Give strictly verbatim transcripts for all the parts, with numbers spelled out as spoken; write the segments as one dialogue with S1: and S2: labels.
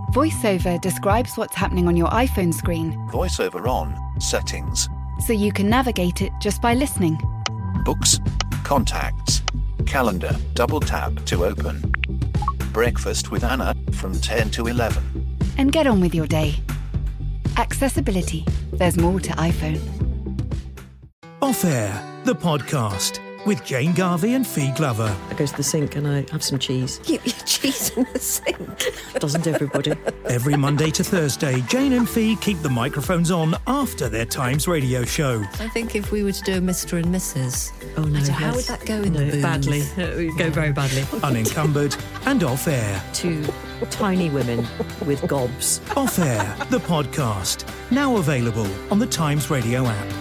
S1: VoiceOver describes what's happening on your iPhone screen.
S2: VoiceOver on, settings.
S1: So you can navigate it just by listening.
S2: Books, contacts, calendar, double tap to open. Breakfast with Anna from ten to eleven.
S1: And get on with your day. Accessibility. There's more to iPhone.
S3: Off Air, the podcast with Jane Garvey and Fee Glover.
S4: I go to the sink and I have some cheese.
S5: You eat cheese in the sink?
S4: Doesn't everybody?
S3: Every Monday to Thursday, Jane and Fee keep the microphones on after their Times radio show.
S5: I think if we were to do a Mister and Missus
S4: Oh no,
S5: I don't-
S4: yes.
S5: how would that go in
S4: no,
S5: the booze?
S4: badly. It would go very badly.
S3: Unencumbered and Off Air.
S4: Two tiny women with gobs.
S3: Off Air, the podcast. Now available on the Times radio app.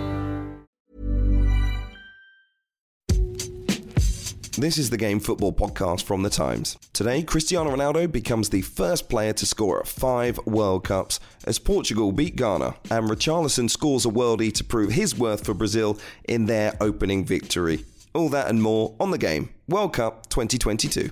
S6: This is the Game Football podcast from The Times. Today, Cristiano Ronaldo becomes the first player to score at five World Cups as Portugal beat Ghana, and Richarlison scores a worldie to prove his worth for Brazil in their opening victory. All that and more on The Game World Cup twenty twenty-two.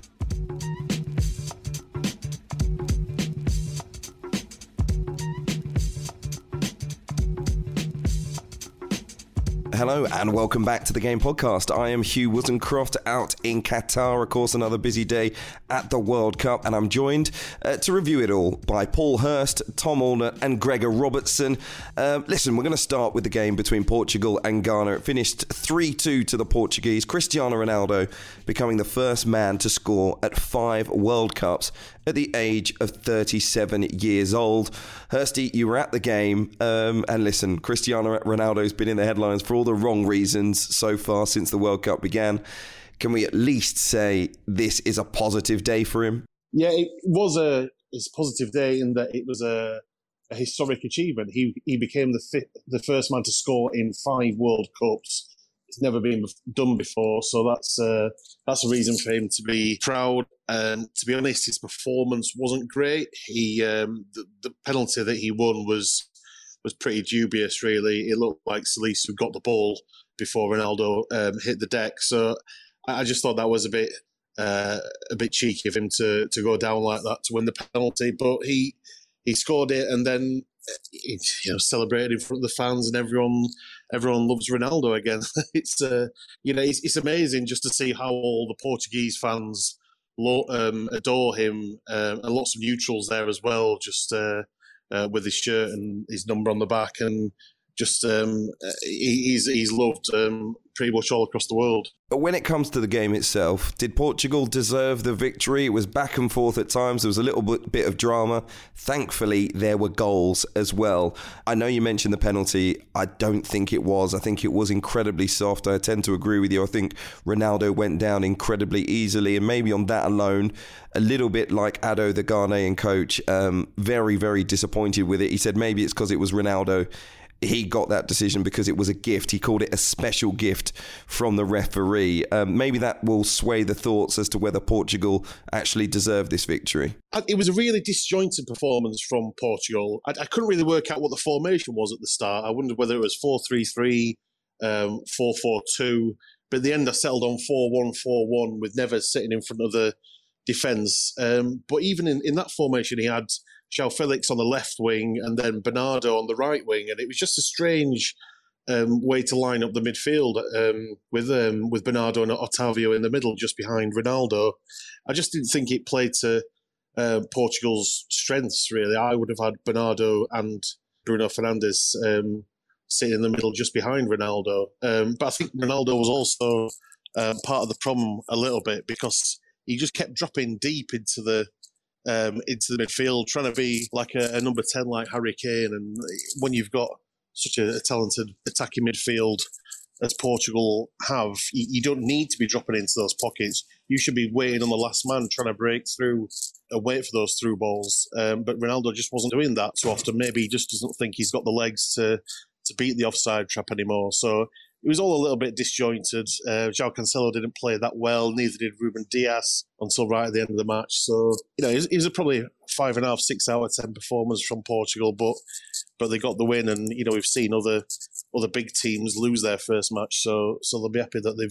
S6: Hello and welcome back to the Game Podcast. I am Hugh Woodencroft out in Qatar, of course, another busy day at the World Cup, and I'm joined uh, to review it all by Paul Hurst, Tom Allner and Gregor Robertson. Uh, listen, we're going to start with the game between Portugal and Ghana. It finished three two to the Portuguese. Cristiano Ronaldo becoming the first man to score at five World Cups at the age of thirty-seven years old. Hursty, you were at the game, um, and listen, Cristiano Ronaldo's been in the headlines for all the wrong reasons so far since the World Cup began. Can we at least say this is a positive day for him?
S7: Yeah, it was a, it's a positive day in that it was a, a historic achievement. He he became the fi- the first man to score in five World Cups. It's never been done before, so that's uh, that's a reason for him to be proud. And to be honest, his performance wasn't great. He um, the, the penalty that he won was was pretty dubious, really. It looked like Salisu got the ball before Ronaldo um, hit the deck. So I just thought that was a bit uh, a bit cheeky of him to to go down like that to win the penalty. But he he scored it and then he, you know celebrated in front of the fans, and everyone everyone loves Ronaldo again. it's uh, you know it's, it's amazing just to see how all the Portuguese fans lo- um, adore him, um, and lots of neutrals there as well, just uh, uh, with his shirt and his number on the back, and just um, he, he's he's loved um, pretty much all across the world.
S6: But when it comes to the game itself, did Portugal deserve the victory? It was back and forth at times. There was a little bit, bit of drama. Thankfully, there were goals as well. I know you mentioned the penalty. I don't think it was. I think it was incredibly soft. I tend to agree with you. I think Ronaldo went down incredibly easily, and maybe on that alone, a little bit like Ado, the Ghanaian coach, um, very, very disappointed with it. He said maybe it's because it was Ronaldo. He got that decision because it was a gift. He called it a special gift from the referee. Um, maybe that will sway the thoughts as to whether Portugal actually deserved this victory.
S7: It was a really disjointed performance from Portugal. I, I couldn't really work out what the formation was at the start. I wondered whether it was four three three, um, four four two. But at the end, I settled on four one four one with Neves sitting in front of the defence. Um, but even in, in that formation, he had João Felix on the left wing and then Bernardo on the right wing, and it was just a strange um, way to line up the midfield um, with um, with Bernardo and Otavio in the middle, just behind Ronaldo. I just didn't think it played to uh, Portugal's strengths, really. I would have had Bernardo and Bruno Fernandes um, sitting in the middle, just behind Ronaldo. Um, but I think Ronaldo was also um, part of the problem a little bit, because he just kept dropping deep into the Um, into the midfield, trying to be like a, a number ten like Harry Kane. And when you've got such a, a talented attacking midfield as Portugal have, you, you don't need to be dropping into those pockets. You should be waiting on the last man, trying to break through and wait for those through balls. Um, but Ronaldo just wasn't doing that too often. Maybe he just doesn't think he's got the legs to, to beat the offside trap anymore. So it was all a little bit disjointed. Uh, João Cancelo didn't play that well. Neither did Ruben Dias until right at the end of the match. So, you know, it was, it was a probably five and a half, six out of ten performance from Portugal, but but they got the win. And, you know, we've seen other other big teams lose their first match. So so they'll be happy that they've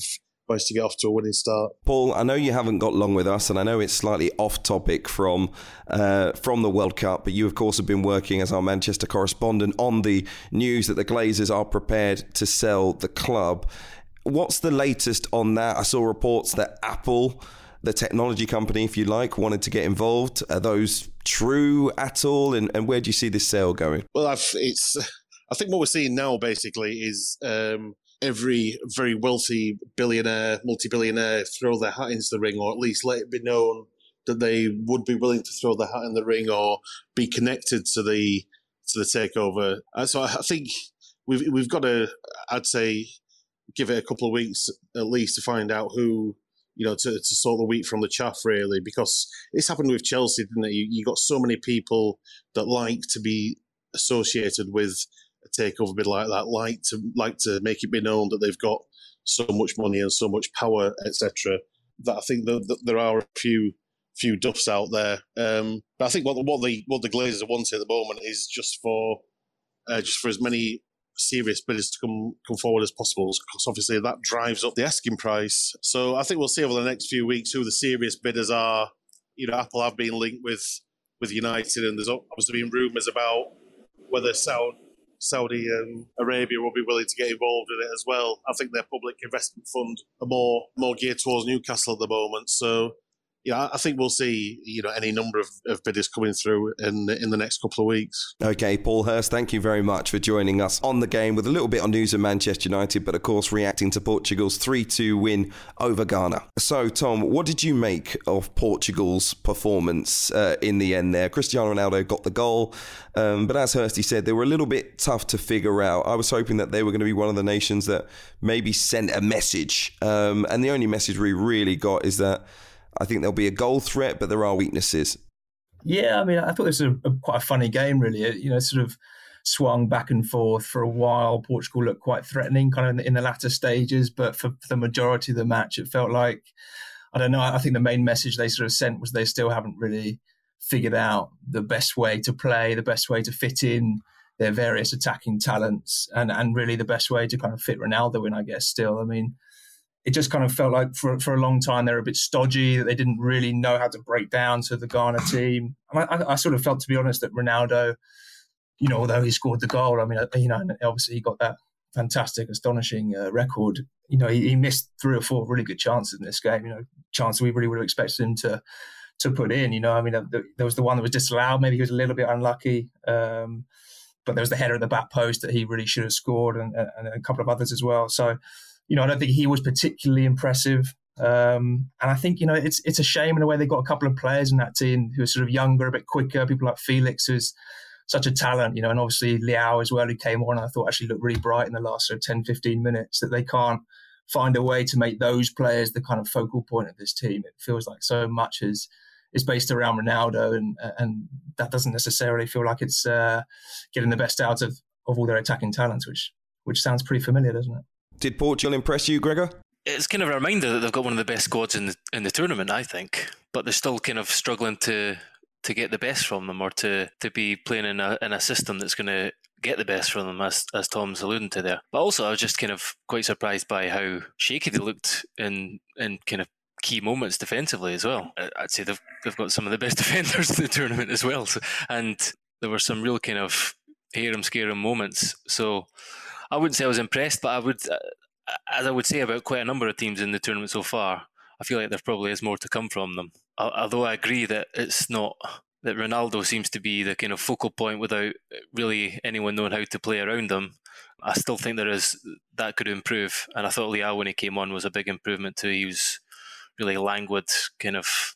S7: managed to get off to a winning start.
S6: Paul, I know you haven't got long with us, and I know it's slightly off topic from uh, from the World Cup, but you, of course, have been working as our Manchester correspondent on the news that the Glazers are prepared to sell the club. What's the latest on that? I saw reports that Apple, the technology company, if you like, wanted to get involved. Are those true at all? And, and where do you see this sale going?
S7: Well, I've, it's. I think what we're seeing now, basically, is um, every very wealthy billionaire, multi-billionaire throw their hat into the ring, or at least let it be known that they would be willing to throw their hat in the ring or be connected to the to the takeover. Uh, so I think we've we've got to, I'd say, give it a couple of weeks at least to find out who, you know, to, to sort the wheat from the chaff, really, because it's happened with Chelsea, didn't it? You, you got so many people that like to be associated with a takeover bid like that, like to like to make it be known that they've got so much money and so much power, et cetera. That I think that, that there are a few few duffs out there. Um, but I think what what the what the Glazers are wanting at the moment is just for uh, just for as many serious bidders to come come forward as possible, because obviously that drives up the asking price. So I think we'll see over the next few weeks who the serious bidders are. You know, Apple have been linked with with United, and there's obviously been rumours about whether Saudi, Saudi um, Arabia will be willing to get involved in it as well. I think their public investment fund are more more geared towards Newcastle at the moment. So yeah, I think we'll see, you know, any number of, of bidders coming through in in the next couple of weeks.
S6: Okay, Paul Hurst, thank you very much for joining us on the game with a little bit on news of Manchester United, but of course reacting to Portugal's three two win over Ghana. So, Tom, what did you make of Portugal's performance uh, in the end there? Cristiano Ronaldo got the goal, um, but as Hursty said, they were a little bit tough to figure out. I was hoping that they were going to be one of the nations that maybe sent a message, um, and the only message we really got is that I think there'll be a goal threat, but there are weaknesses.
S8: Yeah, I mean, I thought this was a, a, quite a funny game, really. It, you know, sort of swung back and forth for a while. Portugal looked quite threatening kind of in the, in the latter stages, but for, for the majority of the match, it felt like, I don't know, I think the main message they sort of sent was they still haven't really figured out the best way to play, the best way to fit in their various attacking talents, and, and really the best way to kind of fit Ronaldo in, I guess, still. I mean, it just kind of felt like for for a long time they were a bit stodgy, that they didn't really know how to break down to the Ghana team. And I, I sort of felt, to be honest, that Ronaldo, you know, although he scored the goal, I mean, you know, obviously he got that fantastic, astonishing uh, record. You know, he, he missed three or four really good chances in this game. You know, chances we really would have expected him to to put in. You know, I mean, there was the one that was disallowed. Maybe he was a little bit unlucky. Um, but there was the header at the back post that he really should have scored, and, and a couple of others as well. So, you know, I don't think he was particularly impressive. Um, and I think, you know, it's it's a shame in a way they've got a couple of players in that team who are sort of younger, a bit quicker, people like Felix, who's such a talent, you know, and obviously Leao as well, who came on, I thought actually looked really bright in the last sort of ten, fifteen minutes, that they can't find a way to make those players the kind of focal point of this team. It feels like so much is is based around Ronaldo, and and that doesn't necessarily feel like it's uh, getting the best out of, of all their attacking talents, which which sounds pretty familiar, doesn't it?
S6: Did Portugal impress you, Gregor?
S9: It's kind of a reminder that they've got one of the best squads in the, in the tournament, I think, but they're still kind of struggling to to get the best from them, or to, to be playing in a in a system that's going to get the best from them, as as Tom's alluding to there. But also, I was just kind of quite surprised by how shaky they looked in in kind of key moments defensively as well. I'd say they've they've got some of the best defenders in the tournament as well, so, and there were some real kind of harem scarum moments. So I wouldn't say I was impressed, but I would, as I would say about quite a number of teams in the tournament so far, I feel like there probably is more to come from them. Although I agree that it's not, that Ronaldo seems to be the kind of focal point without really anyone knowing how to play around him. I still think there is, that could improve. And I thought Leao, when he came on, was a big improvement too. He was really languid, kind of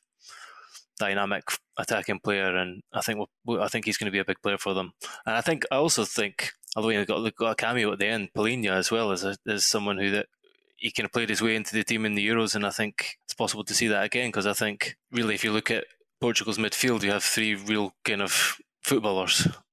S9: dynamic attacking player, and I think we'll, I think he's going to be a big player for them. And I think I also think, although he got, got a cameo at the end, Palhinha as well as a, as someone who that he kind of played his way into the team in the Euros, and I think it's possible to see that again, because I think really if you look at Portugal's midfield, you have three real kind of footballers,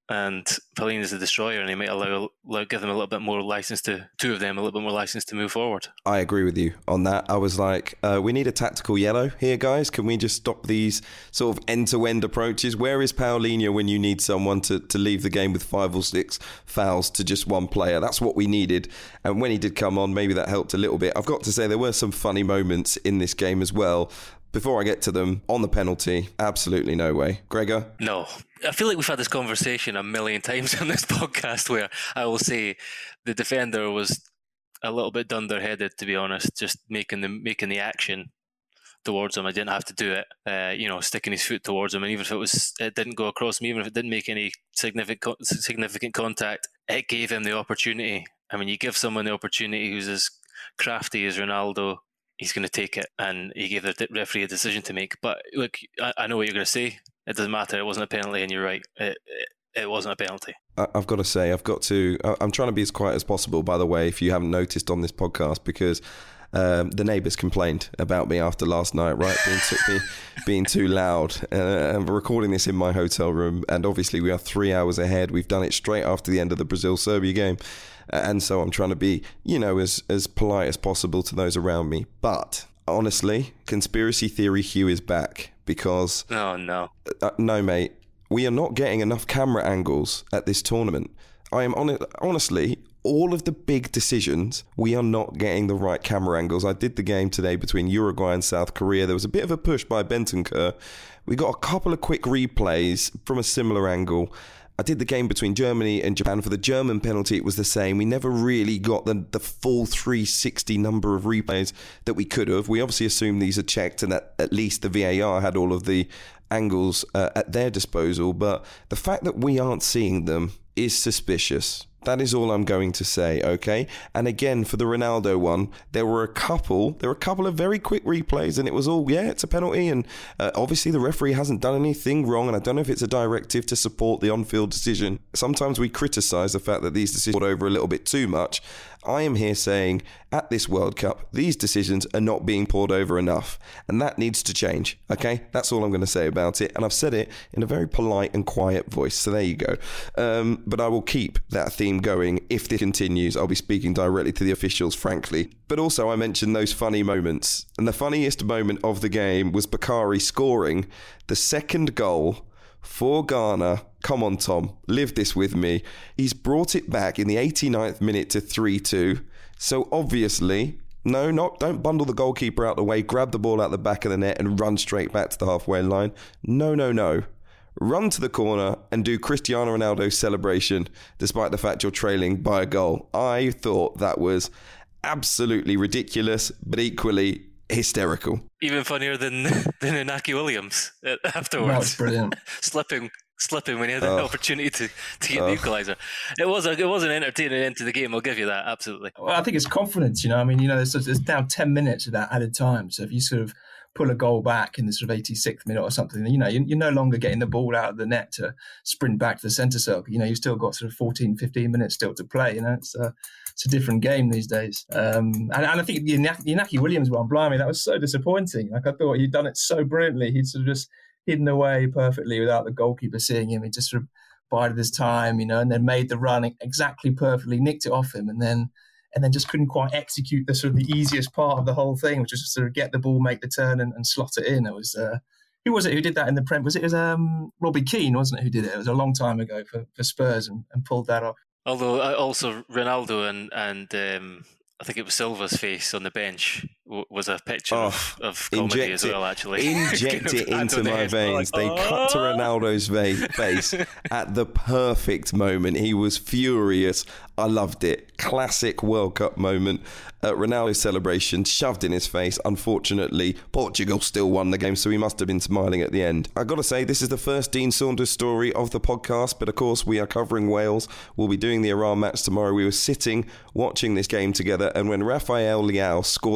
S9: and Pauline is the destroyer, and he might allow, allow give them a little bit more license to two of them a little bit more license to move forward.
S6: I agree with you on that. I was like, uh, we need a tactical yellow here, guys. Can we just stop these sort of end-to-end approaches? Where is Paulinho when you need someone to, to leave the game with five or six fouls to just one player? That's what we needed. And when he did come on, maybe that helped a little bit. I've got to say there were some funny moments in this game as well. Before I get to them, on the penalty, absolutely no way. Gregor?
S9: No. I feel like we've had this conversation a million times on this podcast where I will say the defender was a little bit dunderheaded, to be honest, just making the making the action towards him. I didn't have to do it, uh, you know, sticking his foot towards him. And even if it was, it didn't go across me, even if it didn't make any significant significant contact, it gave him the opportunity. I mean, you give someone the opportunity who's as crafty as Ronaldo, he's going to take it, and he gave the referee a decision to make. But look, I, I know what you're going to say. It doesn't matter. It wasn't a penalty, and you're right. It, it, it wasn't a penalty.
S6: I've got to say, I've got to. I'm trying to be as quiet as possible, by the way, if you haven't noticed on this podcast, because um, the neighbours complained about me after last night, right? Being too, being too loud. Uh, I'm recording this in my hotel room, and obviously we are three hours ahead. We've done it straight after the end of the Brazil-Serbia game. And so I'm trying to be, you know, as, as polite as possible to those around me. But honestly, conspiracy theory Hugh is back because...
S9: Oh, no.
S6: Uh, no, mate. We are not getting enough camera angles at this tournament. I am on honestly, all of the big decisions, we are not getting the right camera angles. I did the game today between Uruguay and South Korea. There was a bit of a push by Bentancur. We got a couple of quick replays from a similar angle. I did the game between Germany and Japan. For the German penalty, it was the same. We never really got the, the full three sixty number of replays that we could have. We obviously assumed these are checked and that at least the V A R had all of the angles uh, at their disposal. But the fact that we aren't seeing them is suspicious. That is all I'm going to say, okay? And again, for the Ronaldo one, there were a couple, there were a couple of very quick replays, and it was all, yeah, it's a penalty, and uh, obviously the referee hasn't done anything wrong, and I don't know if it's a directive to support the on-field decision. Sometimes we criticise the fact that these decisions are over a little bit too much. I am here saying, at this World Cup, these decisions are not being poured over enough, and that needs to change, okay? That's all I'm going to say about it, and I've said it in a very polite and quiet voice, so there you go. Um, but I will keep that theme going. If this continues, I'll be speaking directly to the officials, frankly. But also, I mentioned those funny moments, and the funniest moment of the game was Bakary scoring the second goal for Ghana. Come on, Tom, live this with me. He's brought it back in the eighty-ninth minute to three two. So obviously, no, not don't bundle the goalkeeper out the way, grab the ball out the back of the net and run straight back to the halfway line. No, no, no. Run to the corner and do Cristiano Ronaldo's celebration, despite the fact you're trailing by a goal. I thought that was absolutely ridiculous, but equally hysterical.
S9: Even funnier than than Inaki Williams afterwards.
S8: That's brilliant.
S9: slipping, slipping when he had an
S6: Oh.
S9: opportunity to, to get
S6: Oh.
S9: the equaliser. It was a, it was an entertaining end to the game. I'll give you that, absolutely.
S8: Well, I think it's confidence, you know. I mean, you know, there's, there's now ten minutes of that added time. So if you sort of pull a goal back in the sort of eighty-sixth minute or something, you know, you, you're no longer getting the ball out of the net to sprint back to the centre circle. You know, you've still got sort of fourteen, fifteen minutes still to play. You know, it's a, it's a different game these days. Um, and, and I think the Inaki, the Inaki Williams one, blimey, that was so disappointing. Like, I thought he'd done it so brilliantly. He'd sort of just hidden away perfectly without the goalkeeper seeing him. He just sort of bided his time, you know, and then made the run exactly perfectly, nicked it off him, and then and then just couldn't quite execute the sort of the easiest part of the whole thing, which was to sort of get the ball, make the turn, and, and slot it in. It was uh, who was it who did that in the Prem? Was it, it was um, Robbie Keane, wasn't it, who did it? It was a long time ago for, for Spurs and, and pulled that off.
S9: Although uh, also Ronaldo and and um, I think it was Silva's face on the bench w- was a picture
S6: Oh,
S9: of, of comedy
S6: inject
S9: as
S6: it-
S9: well. Actually,
S6: Inject it
S9: Hand
S6: into
S9: on the
S6: my
S9: head.
S6: veins.
S9: Like,
S6: They cut to
S9: "Oh!"
S6: Ronaldo's va- face at the perfect moment. He was furious. I loved it. Classic World Cup moment. Uh, Ronaldo's celebration shoved in his face. Unfortunately, Portugal still won the game, so he must have been smiling at the end. I've got to say, this is the first Dean Saunders story of the podcast, but of course we are covering Wales. We'll be doing the Iran match tomorrow. We were sitting watching this game together, and when Rafael Leao scored that goal,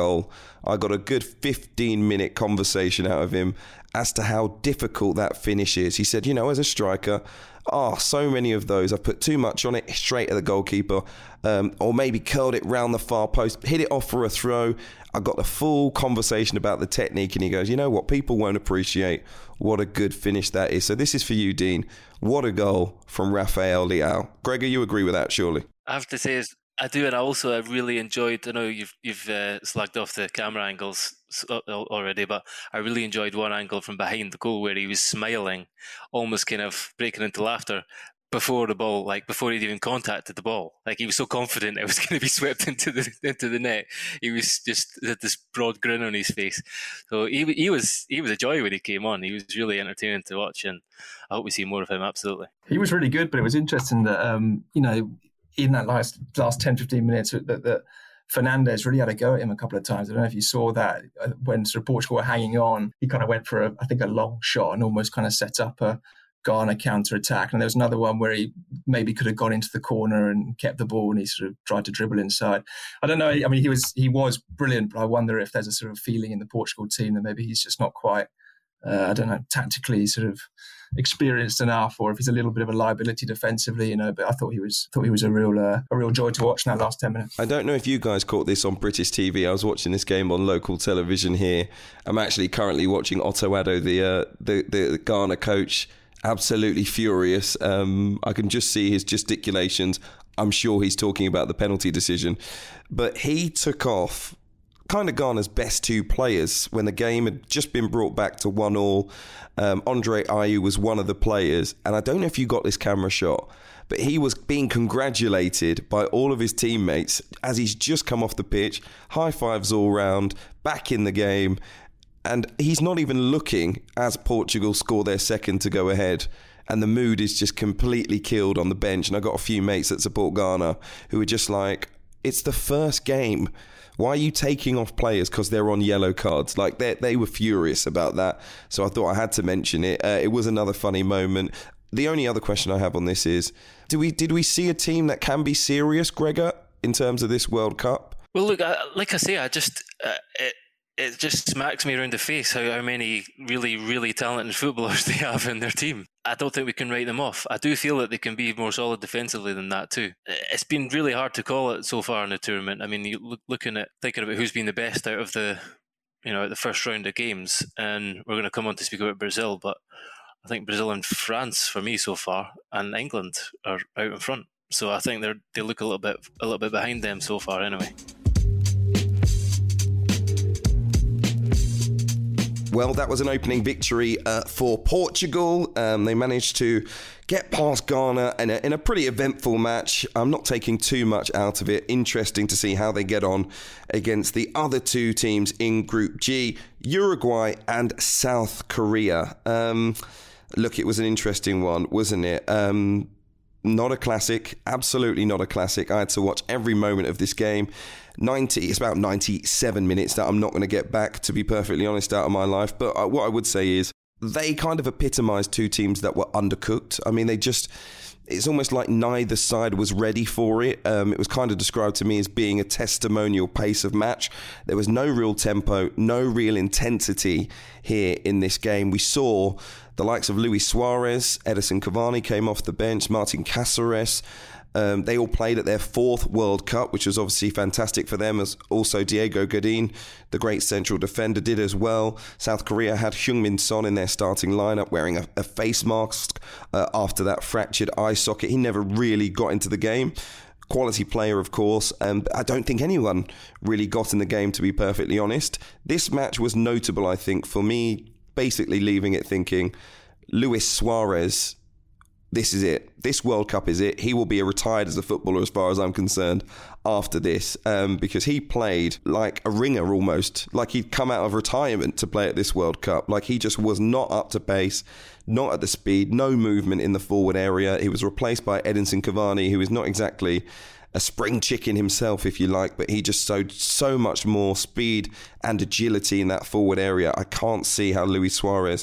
S6: goal, I got a good fifteen minute conversation out of him as to how difficult that finish is. He said, you know, as a striker, oh, so many of those, I've put too much on it, straight at the goalkeeper, um, or maybe curled it round the far post, hit it off for a throw. I got the full conversation about the technique, and he goes, you know what, people won't appreciate what a good finish that is. So this is for you, Dean. What a goal from Rafael Leao. Gregor, you agree with that, surely?
S9: I have to say, is I do, and I also I really enjoyed. I know you've you've uh, slagged off the camera angles already, but I really enjoyed one angle from behind the goal where he was smiling, almost kind of breaking into laughter before the ball, like before he'd even contacted the ball. Like he was so confident it was going to be swept into the into the net. He was just had this broad grin on his face. So he he was he was a joy when he came on. He was really entertaining to watch, and I hope we see more of him. Absolutely,
S8: he was really good. But it was interesting that um, you know. in that last last ten, fifteen minutes that, that Fernandes really had a go at him a couple of times. I don't know if you saw that when sort of Portugal were hanging on, he kind of went for, a, I think, a long shot and almost kind of set up a Ghana counter-attack. And there was another one where he maybe could have gone into the corner and kept the ball and he sort of tried to dribble inside. I don't know. I mean, he was he was brilliant, but I wonder if there's a sort of feeling in the Portugal team that maybe he's just not quite, uh, I don't know, tactically sort of experienced enough, or if he's a little bit of a liability defensively, you know. But I thought he was thought he was a real uh, a real joy to watch in that last ten minutes.
S6: I don't know if you guys caught this on British T V. I was watching this game on local television here. I'm actually currently watching Otto Addo, the uh, the, the Ghana coach, absolutely furious. Um, I can just see his gesticulations. I'm sure he's talking about the penalty decision, but he took off kind of Ghana's best two players when the game had just been brought back to one all. Um, Andre Ayew was one of the players, and I don't know if you got this camera shot, but he was being congratulated by all of his teammates as he's just come off the pitch, high fives all round, back in the game, and he's not even looking as Portugal score their second to go ahead. And the mood is just completely killed on the bench. And I got a few mates that support Ghana who are just like, it's the first game. Why are you taking off players because they're on yellow cards? Like, they they were furious about that. So I thought I had to mention it. Uh, it was another funny moment. The only other question I have on this is, do we did we see a team that can be serious, Gregor, in terms of this World Cup?
S9: Well, look, I, like I say, I just uh, it it just smacks me around the face how, how many really, really talented footballers they have in their team. I don't think we can write them off. I do feel that they can be more solid defensively than that too. It's been really hard to call it so far in the tournament. I mean, you look, looking at thinking about who's been the best out of the, you know, the first round of games, and we're going to come on to speak about Brazil, but I think Brazil and France for me so far, and England are out in front. So I think they they look a little bit a little bit behind them so far anyway.
S6: Well, that was an opening victory uh, for Portugal. Um, they managed to get past Ghana in a, in a pretty eventful match. I'm not taking too much out of it. Interesting to see how they get on against the other two teams in Group G, Uruguay and South Korea. Um, look, it was an interesting one, wasn't it? Um, not a classic. Absolutely not a classic. I had to watch every moment of this game. ninety, it's about ninety-seven minutes that I'm not going to get back, to be perfectly honest, out of my life. But what I would say is they kind of epitomised two teams that were undercooked. I mean, they just, it's almost like neither side was ready for it. Um, it was kind of described to me as being a testimonial pace of match. There was no real tempo, no real intensity here in this game. We saw the likes of Luis Suarez, Edinson Cavani came off the bench, Martin Cáceres. Um, they all played at their fourth World Cup, which was obviously fantastic for them, as also Diego Godin, the great central defender, did as well. South Korea had Heung-min Son in their starting lineup wearing a, a face mask uh, after that fractured eye socket. He never really got into the game. Quality player, of course, and um, I don't think anyone really got in the game, to be perfectly honest. This match was notable, I think, for me, basically leaving it thinking, Luis Suarez, this is it. This World Cup is it. He will be retired as a footballer as far as I'm concerned after this, um, because he played like a ringer almost, like he'd come out of retirement to play at this World Cup. Like he just was not up to pace, not at the speed, no movement in the forward area. He was replaced by Edinson Cavani, who is not exactly a spring chicken himself, if you like, but he just showed so much more speed and agility in that forward area. I can't see how Luis Suarez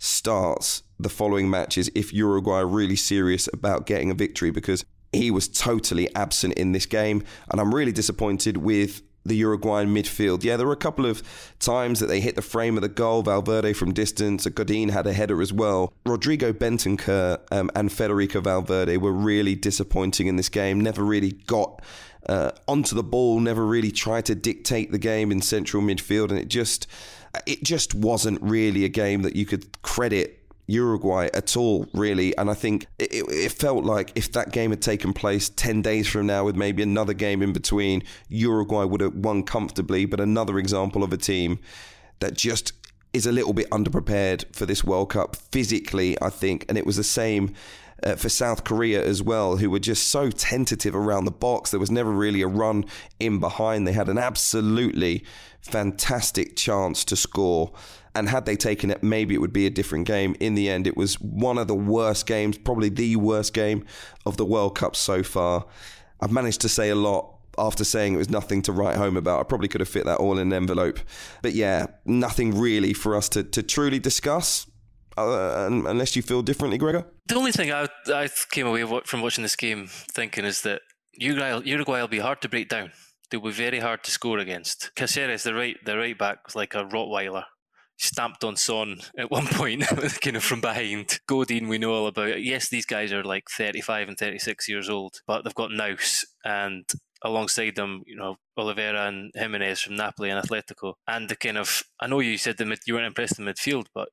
S6: starts the following matches if Uruguay are really serious about getting a victory, because he was totally absent in this game, and I'm really disappointed with the Uruguayan midfield. Yeah, there were a couple of times that they hit the frame of the goal. Valverde from distance. Godin had a header as well. Rodrigo Bentancur um, and Federico Valverde were really disappointing in this game. Never really got uh, onto the ball. Never really tried to dictate the game in central midfield. And it just, it just wasn't really a game that you could credit Uruguay at all, really. And I think it, it felt like if that game had taken place ten days from now with maybe another game in between, Uruguay would have won comfortably. But another example of a team that just is a little bit underprepared for this World Cup physically, I think. And it was the same uh, for South Korea as well, who were just so tentative around the box. There was never really a run in behind. They had an absolutely fantastic chance to score. And had they taken it, maybe it would be a different game. In the end, it was one of the worst games, probably the worst game of the World Cup so far. I've managed to say a lot after saying it was nothing to write home about. I probably could have fit that all in an envelope. But yeah, nothing really for us to, to truly discuss, uh, unless you feel differently, Gregor.
S9: The only thing I, I came away from watching this game thinking is that Uruguay, Uruguay will be hard to break down. They'll be very hard to score against. Caceres, the right, the right back, was like a Rottweiler. Stamped on Son at one point, kind of from behind. Godin, we know all about. Yes, these guys are like thirty-five and thirty-six years old, but they've got nous, and alongside them, you know, Oliveira and Jimenez from Napoli and Atletico. And the kind of, I know you said the mid, you weren't impressed in midfield, but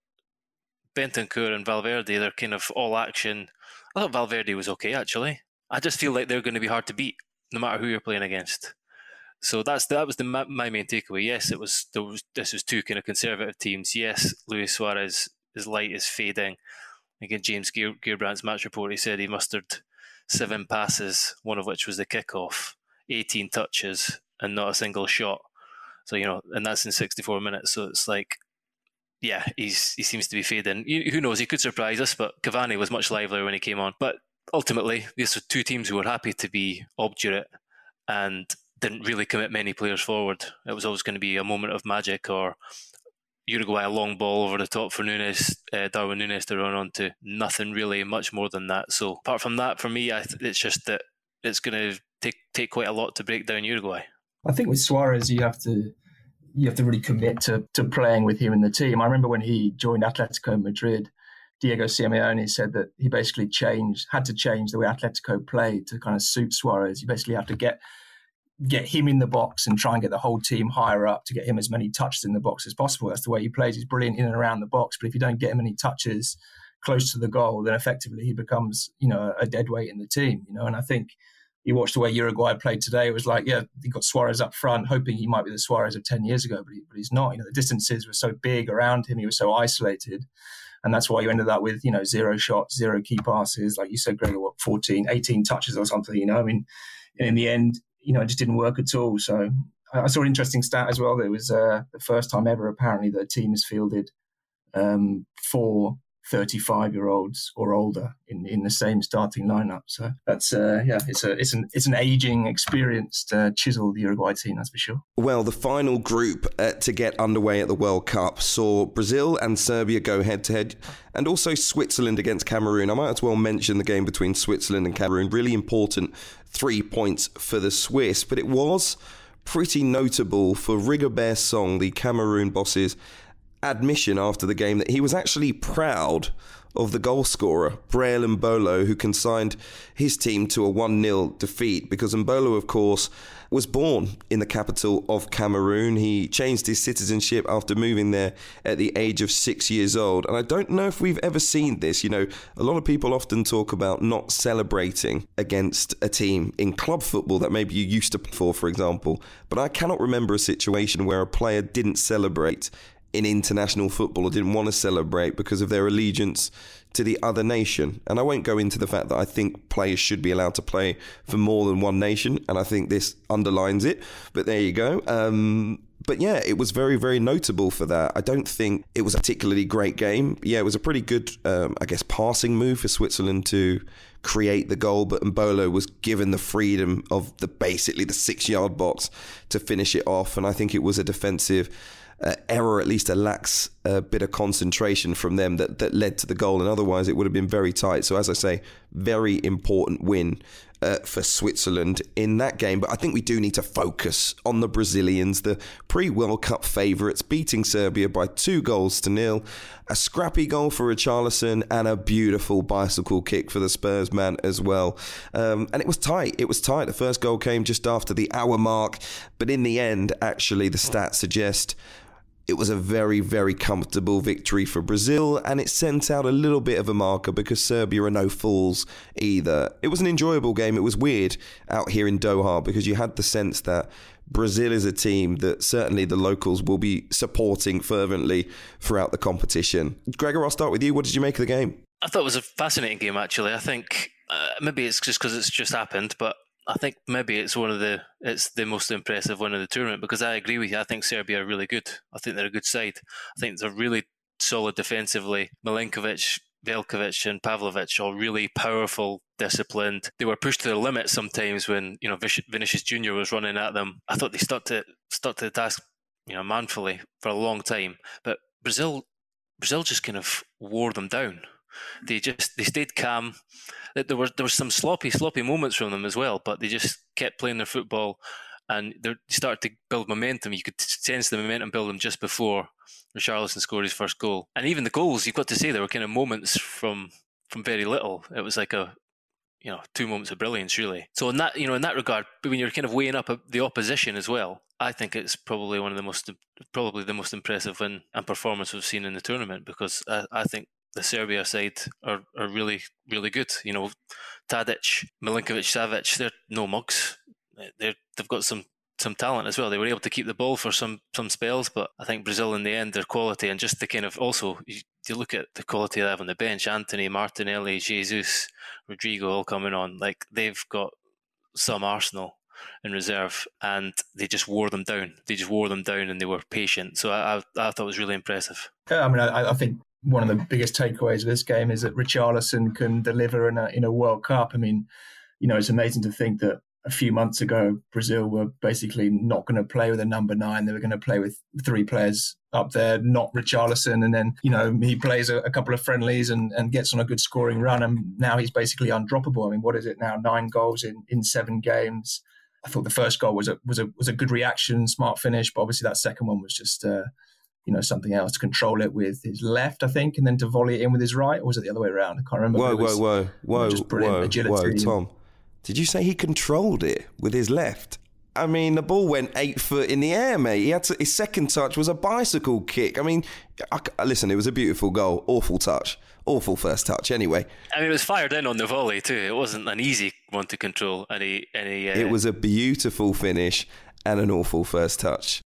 S9: Bentancur and Valverde, they're kind of all action. I thought Valverde was okay, actually. I just feel like they're going to be hard to beat, no matter who you're playing against. So that's that was the my main takeaway. Yes, it was, there was this was two kind of conservative teams. Yes, Luis Suarez, his light is fading. Again, James Gear, Gearbrandt's match report, he said he mustered seven passes, one of which was the kickoff, eighteen touches, and not a single shot. So, you know, and that's in sixty-four minutes. So it's like, yeah, he's he seems to be fading. Who knows? He could surprise us, but Cavani was much livelier when he came on. But ultimately, these are two teams who were happy to be obdurate and didn't really commit many players forward. It was always going to be a moment of magic, or Uruguay a long ball over the top for Nunes, uh, Darwin Nunes to run onto. Nothing really much more than that. So apart from that, for me, I th- it's just that it's going to take take quite a lot to break down Uruguay.
S8: I think with Suarez, you have to you have to really commit to to playing with him in the team. I remember when he joined Atletico Madrid, Diego Simeone said that he basically changed, had to change the way Atletico played to kind of suit Suarez. You basically have to get get him in the box and try and get the whole team higher up to get him as many touches in the box as possible. That's the way he plays. He's brilliant in and around the box, but if you don't get him any touches close to the goal, then effectively he becomes, you know, a dead weight in the team, you know. And I think you watched the way Uruguay played today, it was like, yeah, he got Suarez up front, hoping he might be the Suarez of ten years ago, but, he, but he's not. You know, the distances were so big around him, he was so isolated. And that's why you ended up with, you know, zero shots, zero key passes, like you said, Gregor, what, fourteen, eighteen touches or something, you know. I mean, in the end, you know, it just didn't work at all. So I saw an interesting stat as well. That it was uh, the first time ever, apparently, that a team has fielded um, four thirty-five-year-olds or older in, in the same starting lineup. So that's uh, yeah, it's a it's an it's an aging, experienced, uh, chiseled Uruguay team, that's for sure.
S6: Well, the final group uh, to get underway at the World Cup saw Brazil and Serbia go head to head, and also Switzerland against Cameroon. I might as well mention the game between Switzerland and Cameroon. Really important three points for the Swiss, but it was pretty notable for Rigobert Song, the Cameroon boss's admission after the game, that he was actually proud of the goal scorer, Breel Mbolo, who consigned his team to a one nil defeat, because Mbolo, of course, was born in the capital of Cameroon. He changed his citizenship after moving there at the age of six years old. And I don't know if we've ever seen this. You know, a lot of people often talk about not celebrating against a team in club football that maybe you used to play for, for example. But I cannot remember a situation where a player didn't celebrate in international football or didn't want to celebrate because of their allegiance to the other nation. And I won't go into the fact that I think players should be allowed to play for more than one nation, and I think this underlines it, but there you go. Um, but yeah, it was very, very notable for that. I don't think it was a particularly great game. Yeah, it was a pretty good, um, I guess, passing move for Switzerland to create the goal, but Mbolo was given the freedom of the basically the six-yard box to finish it off, and I think it was a defensive Uh, error, at least a lax uh, bit of concentration from them that, that led to the goal, and otherwise it would have been very tight. So as I say, very important win uh, for Switzerland in that game. But I think we do need to focus on the Brazilians, the pre-World Cup favourites, beating Serbia by two goals to nil. A scrappy goal for Richarlison and a beautiful bicycle kick for the Spurs man as well. Um, and it was tight. It was tight. The first goal came just after the hour mark. But in the end, actually, the stats suggest it was a very, very comfortable victory for Brazil, and it sent out a little bit of a marker because Serbia are no fools either. It was an enjoyable game. It was weird out here in Doha because you had the sense that Brazil is a team that certainly the locals will be supporting fervently throughout the competition. Gregor, I'll start with you. What did you make of the game?
S9: I thought it was a fascinating game, actually. I think uh, maybe it's just because it's just happened, but I think maybe it's one of the it's the most impressive one of the tournament, because I agree with you. I think Serbia are really good. I think they're a good side. I think they're really solid defensively. Milinkovic, Veljkovic and Pavlovic, all really powerful, disciplined. They were pushed to the limit sometimes when, you know, Vinicius Junior was running at them. I thought they stuck to stuck to the task, you know, manfully for a long time. But Brazil Brazil just kind of wore them down. They just they stayed calm. There were there were some sloppy sloppy moments from them as well, but they just kept playing their football, and they started to build momentum. You could sense the momentum building just before Richarlison scored his first goal, and even the goals, you've got to say, there were kind of moments from from very little. It was like a you know two moments of brilliance, really. So in that you know in that regard, when you're kind of weighing up the opposition as well, I think it's probably one of the most probably the most impressive win and performance we've seen in the tournament, because I, I think the Serbia side are, are really, really good. You know, Tadic, Milinkovic, Savic, they're no mugs. They're, they've got some, some talent as well. They were able to keep the ball for some, some spells, but I think Brazil in the end, their quality, and just the kind of, also, you, you look at the quality they have on the bench, Anthony, Martinelli, Jesus, Rodrigo all coming on, like they've got some arsenal in reserve, and they just wore them down. They just wore them down and they were patient. So I, I, I thought it was really impressive.
S8: Yeah, I mean, I, I think one of the biggest takeaways of this game is that Richarlison can deliver in a in a World Cup. I mean, you know, it's amazing to think that a few months ago, Brazil were basically not going to play with a number nine. They were going to play with three players up there, not Richarlison. And then, you know, he plays a, a couple of friendlies and, and gets on a good scoring run. And now he's basically undroppable. I mean, what is it now? Nine goals in, in seven games. I thought the first goal was a was a was a good reaction, smart finish, but obviously that second one was just uh, you know, something else, to control it with his left, I think, and then to volley it in with his right, or was it the other way around? I can't remember.
S6: Whoa,
S8: was,
S6: whoa, whoa, whoa,
S8: just brilliant
S6: whoa,
S8: agility.
S6: whoa, Tom. Did you say he controlled it with his left? I mean, the ball went eight foot in the air, mate. He had to, his second touch was a bicycle kick. I mean, I, listen, it was a beautiful goal. Awful touch. Awful first touch, anyway.
S9: I mean, it was fired in on the volley, too. It wasn't an easy one to control. Any, any, uh...
S6: It was a beautiful finish and an awful first touch.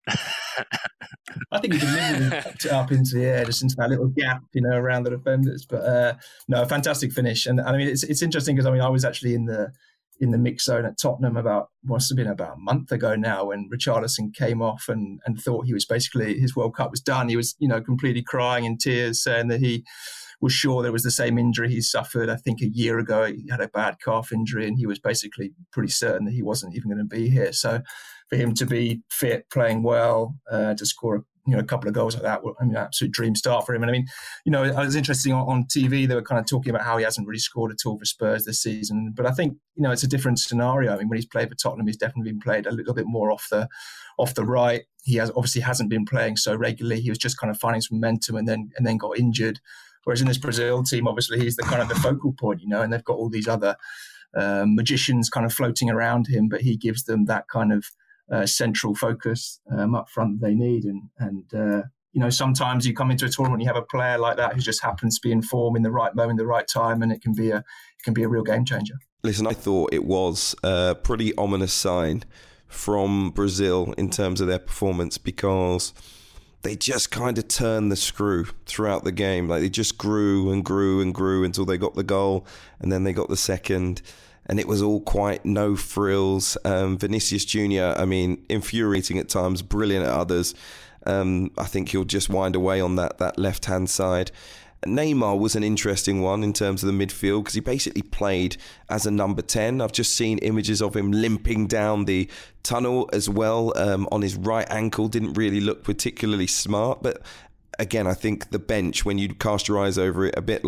S8: I think he deliberately popped it up into the air, just into that little gap, you know, around the defenders. But uh, no, a fantastic finish. And I mean, it's it's interesting because I mean, I was actually in the in the mix zone at Tottenham about must have been about a month ago now, when Richarlison came off and and thought he was basically his World Cup was done. He was, you know, completely crying in tears, saying that he was sure there was the same injury he suffered, I think, a year ago. He had a bad calf injury, and he was basically pretty certain that he wasn't even going to be here. So for him to be fit, playing well, uh, to score you know a couple of goals like that, well, I mean, absolute dream start for him. And I mean, you know, it was interesting on, on T V, they were kind of talking about how he hasn't really scored at all for Spurs this season. But I think, you know, it's a different scenario. I mean, when he's played for Tottenham, he's definitely been played a little bit more off the off the right. He has obviously hasn't been playing so regularly. He was just kind of finding some momentum and then and then got injured. Whereas in this Brazil team, obviously, he's the kind of the focal point, you know, and they've got all these other um, magicians kind of floating around him, but he gives them that kind of uh, central focus um, up front they need. And, and uh, you know, sometimes you come into a tournament, you have a player like that who just happens to be in form in the right moment, the right time, and it can be a it can be a real game changer.
S6: Listen, I thought it was a pretty ominous sign from Brazil in terms of their performance, because they just kind of turned the screw throughout the game. Like, they just grew and grew and grew until they got the goal, and then they got the second, and it was all quite no frills. Um, Vinicius Junior, I mean, infuriating at times, brilliant at others. Um, I think he'll just wind away on that that left-hand side. Neymar was an interesting one in terms of the midfield, because he basically played as a number ten. I've just seen images of him limping down the tunnel as well um, on his right ankle. Didn't really look particularly smart. But again, I think the bench, when you cast your eyes over it, a bit like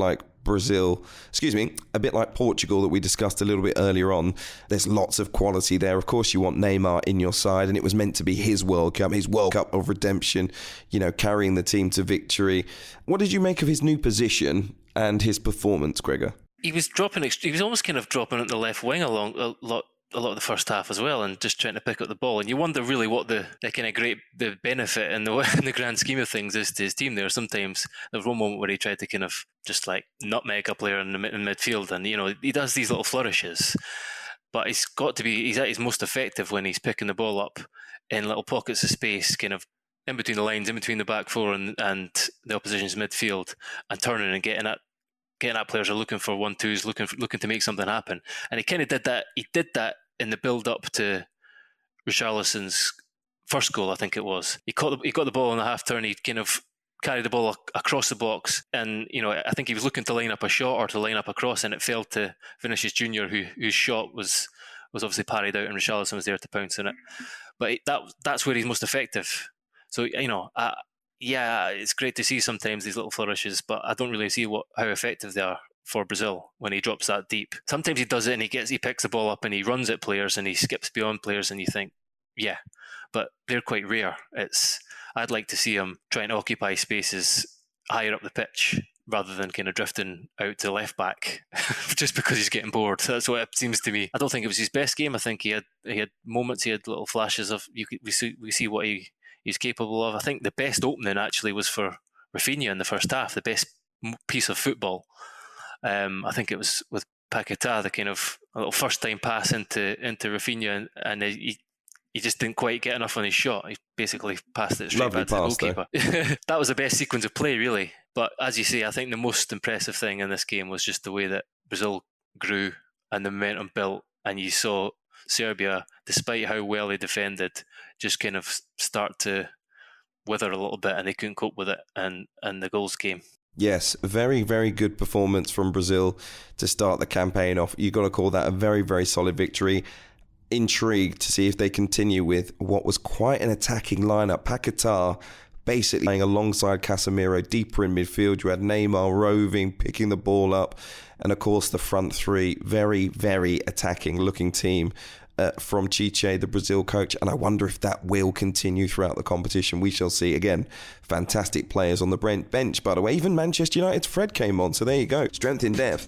S6: Brazil, excuse me, a bit like Portugal that we discussed a little bit earlier on. There's lots of quality there. Of course, you want Neymar in your side, and it was meant to be his World Cup, his World Cup of redemption, you know, carrying the team to victory. What did you make of his new position and his performance, Gregor?
S9: He was dropping, he was almost kind of dropping at the left wing along a lot. a lot of the first half as well, and just trying to pick up the ball. And you wonder really what the, the kind of great the benefit in the in the grand scheme of things is to his team there. Sometimes there was one moment where he tried to kind of just like nutmeg a player in the in midfield, and you know he does these little flourishes, but he's got to be he's at his most effective when he's picking the ball up in little pockets of space, kind of in between the lines, in between the back four and and the opposition's midfield, and turning and getting at getting at players who are looking for one twos, looking for, looking to make something happen. And he kind of did that. He did that. in the build-up to Richarlison's first goal, I think it was. He caught the, he got the ball in the half-turn, he kind of carried the ball ac- across the box, and you know I think he was looking to line up a shot or to line up a cross, and it failed to Vinicius Junior, who, whose shot was was obviously parried out, and Richarlison was there to pounce on it. But he, that that's where he's most effective. So, you know, uh, yeah, it's great to see sometimes these little flourishes, but I don't really see what how effective they are for Brazil when he drops that deep. Sometimes he does it and he gets he picks the ball up and he runs at players and he skips beyond players, and you think, yeah, but they're quite rare. It's I'd like to see him trying to occupy spaces higher up the pitch rather than kind of drifting out to left back just because he's getting bored. That's what it seems to me. I don't think it was his best game. I think he had he had moments, he had little flashes of you could, we see we see what he he's capable of. I think the best opening actually was for Rafinha in the first half. The best piece of football. Um, I think it was with Paquetá, the kind of a little first time pass into into Rafinha, and, and he he just didn't quite get enough on his shot. He basically passed it straight
S6: Lovely
S9: back to
S6: pass,
S9: the goalkeeper. That was the best sequence of play, really. But as you say, I think the most impressive thing in this game was just the way that Brazil grew and the momentum built, and you saw Serbia, despite how well they defended, just kind of start to wither a little bit, and they couldn't cope with it, and, and the goals came.
S6: Yes, very, very good performance from Brazil to start the campaign off. You've got to call that a very, very solid victory. Intrigued to see if they continue with what was quite an attacking lineup. Paquetá basically playing alongside Casemiro deeper in midfield. You had Neymar roving, picking the ball up. And of course, the front three, very, very attacking looking team. Uh, from Chiche, the Brazil coach, and I wonder if that will continue throughout the competition. We shall see. Again, fantastic players on the bench, by the way. Even Manchester United's Fred came on, so there you go. Strength in depth.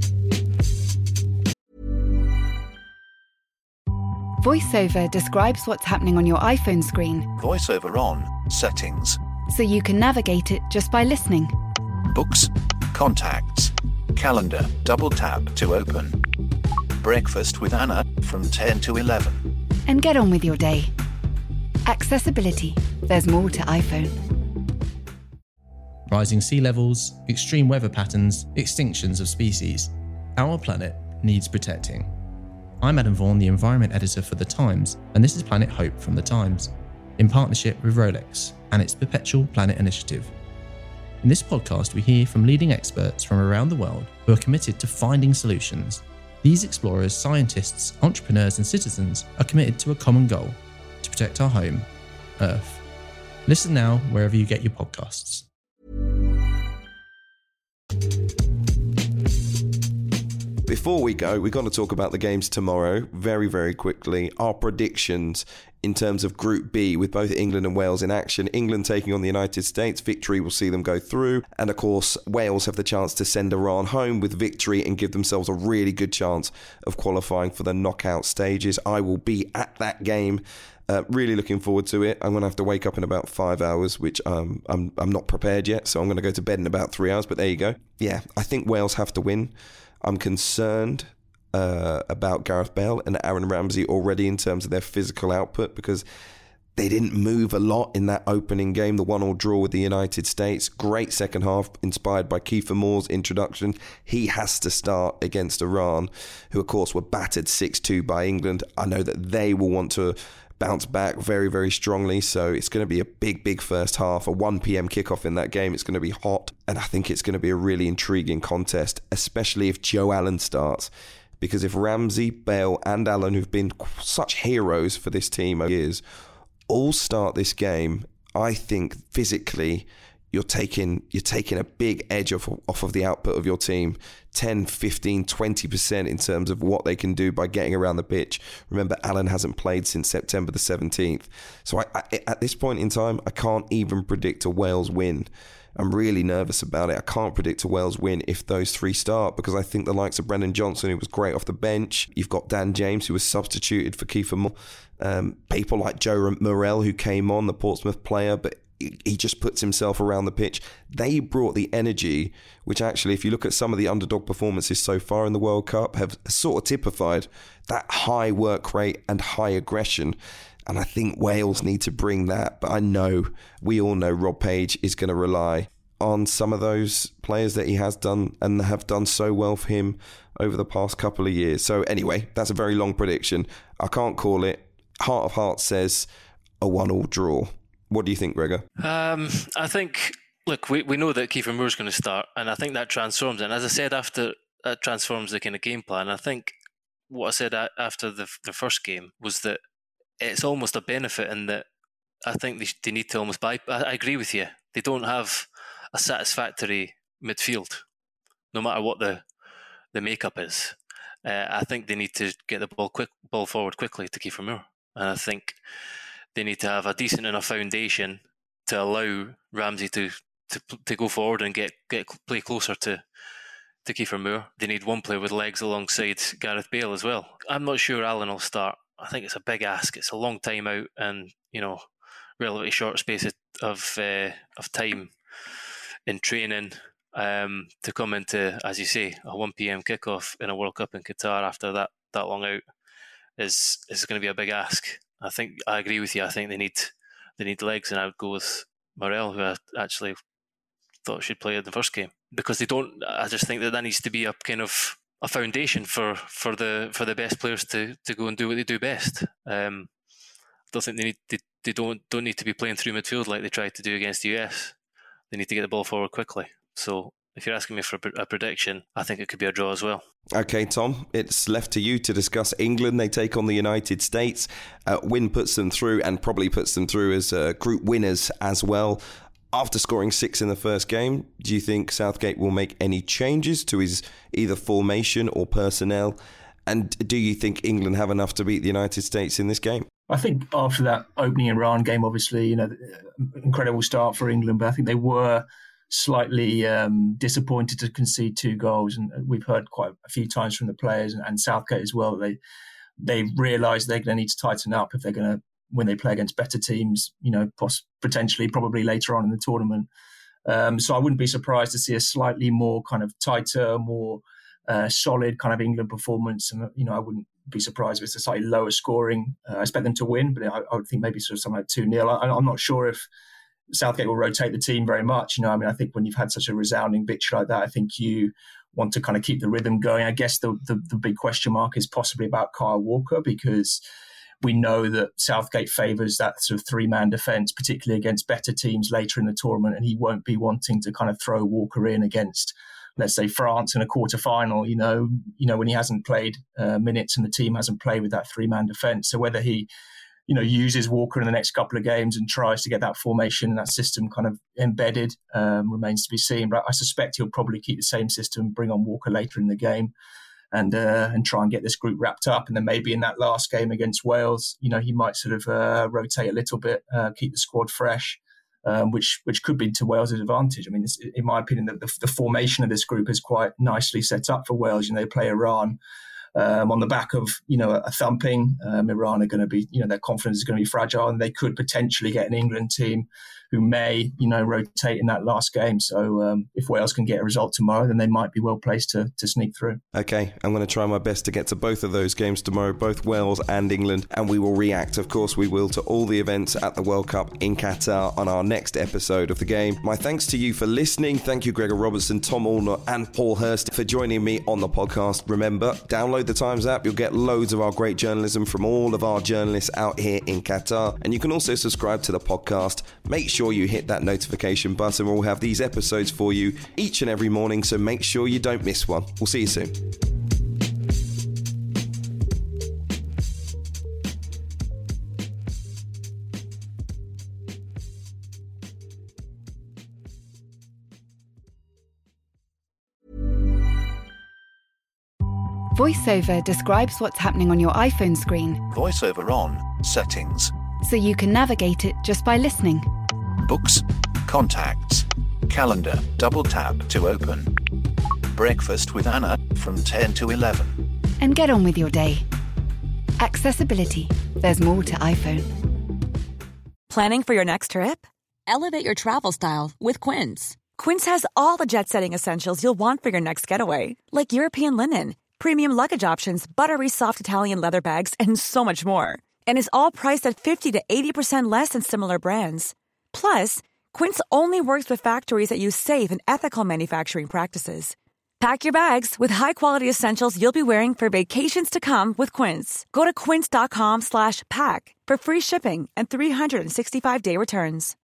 S1: VoiceOver describes what's happening on your iPhone screen,
S2: VoiceOver on, settings,
S1: so you can navigate it just by listening.
S2: books, contacts, calendar, double tap to open. Breakfast with Anna from ten to eleven.
S1: And get on with your day. Accessibility. There's more to iPhone.
S10: Rising sea levels, extreme weather patterns, extinctions of species. Our planet needs protecting. I'm Adam Vaughan, the Environment Editor for The Times, and this is Planet Hope from The Times, in partnership with Rolex and its Perpetual Planet Initiative. In this podcast, we hear from leading experts from around the world who are committed to finding solutions. These explorers, scientists, entrepreneurs and citizens are committed to a common goal, to protect our home, Earth. Listen now wherever you get your podcasts.
S6: Before we go, we've got to talk about the games tomorrow very, very quickly. Our predictions in terms of Group B with both England and Wales in action. England taking on the United States. Victory will see them go through. And of course, Wales have the chance to send Iran home with victory and give themselves a really good chance of qualifying for the knockout stages. I will be at that game. Uh, really looking forward to it. I'm going to have to wake up in about five hours, which um, I'm I'm not prepared yet. So I'm going to go to bed in about three hours. But there you go. Yeah, I think Wales have to win. I'm concerned uh, about Gareth Bale and Aaron Ramsey already in terms of their physical output, because they didn't move a lot in that opening game, the one-all draw with the United States. Great second half, inspired by Kiefer Moore's introduction. He has to start against Iran, who of course were battered six two by England. I know that they will want to bounce back very, very strongly. So it's going to be a big, big first half, a one p.m. kickoff in that game. It's going to be hot. And I think it's going to be a really intriguing contest, especially if Joe Allen starts. Because if Ramsey, Bale and Allen, who've been such heroes for this team over years, all start this game, I think physically you're taking you're taking a big edge off, off of the output of your team, ten, fifteen, twenty percent in terms of what they can do by getting around the pitch. Remember, Alan hasn't played since September the seventeenth. So I, I, at this point in time, I can't even predict a Wales win. I'm really nervous about it. I can't predict a Wales win if those three start, because I think the likes of Brendan Johnson, who was great off the bench, you've got Dan James, who was substituted for Kiefer Moore, um, people like Joe Morel, who came on, the Portsmouth player, but he just puts himself around the pitch. They brought the energy, which actually, if you look at some of the underdog performances so far in the World Cup, have sort of typified that high work rate and high aggression. And I think Wales need to bring that. But I know, we all know Rob Page is going to rely on some of those players that he has done and have done so well for him over the past couple of years. So anyway, that's a very long prediction. I can't call it. Heart of Hearts says a one-all draw. What do you think, Gregor?
S9: Um, I think, look, we, we know that Kiefer Moore's going to start, and I think that transforms. And as I said, after that transforms the kind of game plan. I think what I said after the the first game was that it's almost a benefit in that I think they, they need to almost buy. I, I agree with you. They don't have a satisfactory midfield, no matter what the the makeup is. Uh, I think they need to get the ball quick, ball forward quickly to Kiefer Moore, and I think they need to have a decent enough foundation to allow Ramsey to, to to go forward and get, get play closer to, to Kiefer Moore. They need one player with legs alongside Gareth Bale as well. I'm not sure Alan will start. I think it's a big ask. It's a long time out, and you know, relatively short space of of, uh, of time in training um, to come into, as you say, a one p.m. kickoff in a World Cup in Qatar after that, that long out is is going to be a big ask. I think I agree with you. I think they need they need legs, and I would go with Morel, who I actually thought should play in the first game, because they don't. I just think that that needs to be a kind of a foundation for, for the for the best players to, to go and do what they do best. Um, I don't think they need they, they don't don't need to be playing through midfield like they tried to do against the U S. They need to get the ball forward quickly. So if you're asking me for a prediction, I think it could be a draw as well.
S6: Okay, Tom, it's left to you to discuss England. They take on the United States. Uh, win puts them through, and probably puts them through as uh, group winners as well. After scoring six in the first game, do you think Southgate will make any changes to his either formation or personnel? And do you think England have enough to beat the United States in this game?
S8: I think after that opening Iran game, obviously, you know, incredible start for England, but I think they were slightly um, disappointed to concede two goals. And we've heard quite a few times from the players and, and Southgate as well. They they realise they're going to need to tighten up if they're going to, when they play against better teams, you know, poss- potentially probably later on in the tournament. Um, so I wouldn't be surprised to see a slightly more kind of tighter, more uh, solid kind of England performance. And, you know, I wouldn't be surprised if it's a slightly lower scoring. Uh, I expect them to win, but I, I would think maybe sort of something like two nil. I, I'm not sure if Southgate will rotate the team very much. You know, I mean, I think when you've had such a resounding victory like that, I think you want to kind of keep the rhythm going. I guess the, the, the big question mark is possibly about Kyle Walker, because we know that Southgate favours that sort of three-man defence, particularly against better teams later in the tournament, and he won't be wanting to kind of throw Walker in against, let's say, France in a quarter-final, you know, you know, when he hasn't played uh, minutes and the team hasn't played with that three-man defence. So whether he, you know, uses Walker in the next couple of games and tries to get that formation and that system kind of embedded um, remains to be seen. But I suspect he'll probably keep the same system, bring on Walker later in the game, and uh, and try and get this group wrapped up. And then maybe in that last game against Wales, you know, he might sort of uh, rotate a little bit, uh, keep the squad fresh, um, which which could be to Wales' advantage. I mean, this, in my opinion, the, the, the formation of this group is quite nicely set up for Wales. You know, they play Iran um, on the back of, you know, a thumping. Um, Iran are going to be, you know, their confidence is going to be fragile, and they could potentially get an England team who may, you know, rotate in that last game. So um, if Wales can get a result tomorrow, then they might be well placed to to sneak through.
S6: Okay, I'm going to try my best to get to both of those games tomorrow, both Wales and England, and we will react, of course we will, to all the events at the World Cup in Qatar on our next episode of The Game. My thanks to you for listening. Thank you, Gregor Robertson, Tom Allnut and Paul Hurst for joining me on the podcast. Remember, download the Times app. You'll get loads of our great journalism from all of our journalists out here in Qatar, and you can also subscribe to the podcast. Make sure you hit that notification button. We'll have these episodes for you each and every morning, so make sure you don't miss one. We'll see you soon.
S1: VoiceOver describes what's happening on your iPhone screen,
S2: VoiceOver on, settings,
S1: so you can navigate it just by listening.
S2: books, contacts, calendar, double tap to open. Breakfast with Anna from ten to eleven.
S1: And get on with your day. Accessibility. There's more to iPhone.
S11: Planning for your next trip? Elevate your travel style with Quince. Quince has all the jet-setting essentials you'll want for your next getaway, like European linen, premium luggage options, buttery soft Italian leather bags, and so much more. And is all priced at fifty to eighty percent less than similar brands. Plus, Quince only works with factories that use safe and ethical manufacturing practices. Pack your bags with high-quality essentials you'll be wearing for vacations to come with Quince. Go to quince.com slash pack for free shipping and three sixty-five day returns.